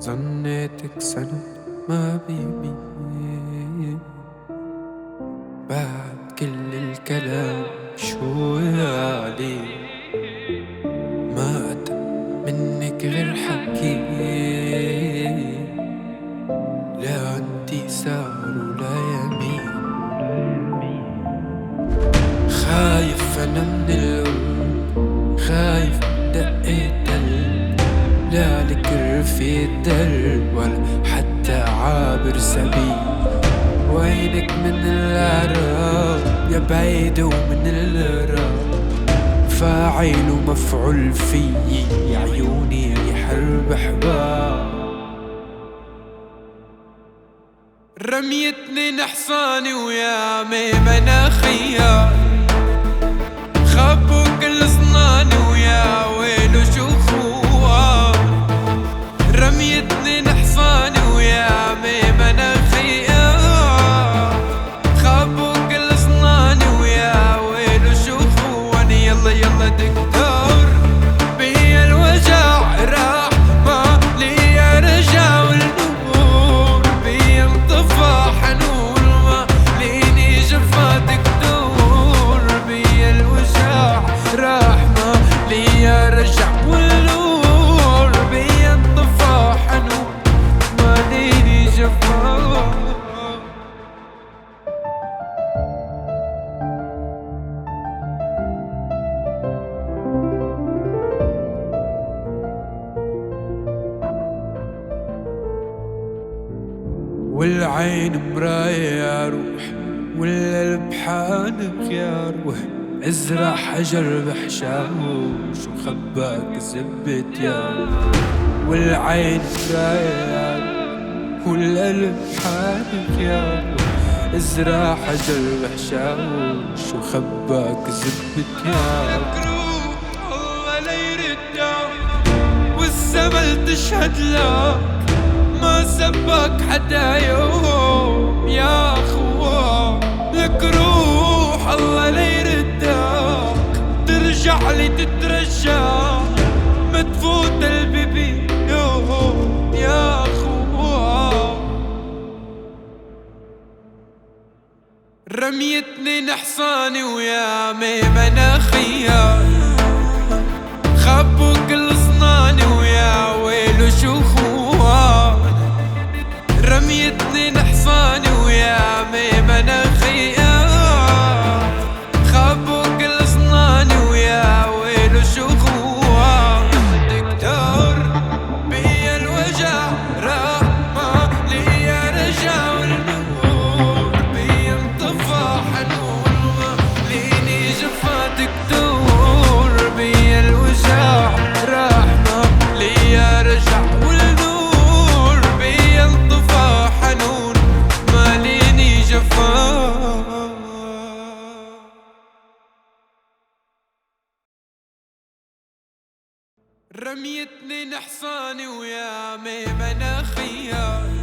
ظنيتك سنة ما بيبي بعد كل الكلام شو عليه ما أتى منك غير حكي لا عندي سعر ولا يمين خايف أنا من القلب خايف دقيت قلب لا لك رفيق درب ولا حتى عابر سبيل وينك من العراق يا بعيد ومن الغراب فاعل ومفعول فيي يا عيوني يحرب حباب رميتني نحصاني ويا مناخيا خبوا كل صناني ويا ويلو شو خوان رميتني نحصاني ويا مناخيا خبوا كل صناني ويا ويلو شو خوان يلا يلا دكتور بيا الوجع راح ما لي رجع والنور بيا انطفى حنون ما ليني جفا دكتور بيا الوجع راح ما لي رجع والنور بيا انطفى حنون ما ليني جفا والعين مراية يا روح والقلب حانق يا روح ازرع حجر بحشاوش وخباك زبت يا روح والعين مراية يا روح والقلب حانق يا روح ازرع حجر بحشاوش وخباك زبت يا روح الله لا يردك والزمن تشهد لك ما سبك حدا يوم يا خوان لك روح الله لا يردك ترجع لي تترجى ما تفوت البيبي يوم يا خوان رميتني نحصاني ويا مناخيا خبوا كل صناني ويا ويلو شو خوان رميتني نحصاني ويا مناخيا خبوا كل صناني ويا ويلو شو خوان دكتور بيا الوجع راح ما لي رجع والنور بيا انطفى حنون ما ليني جفا دكتور بيا الوجع راح ما لي رجع والنور بيا انطفى حنون ما ليني جفا رميتني نحصاني ويا مناخيا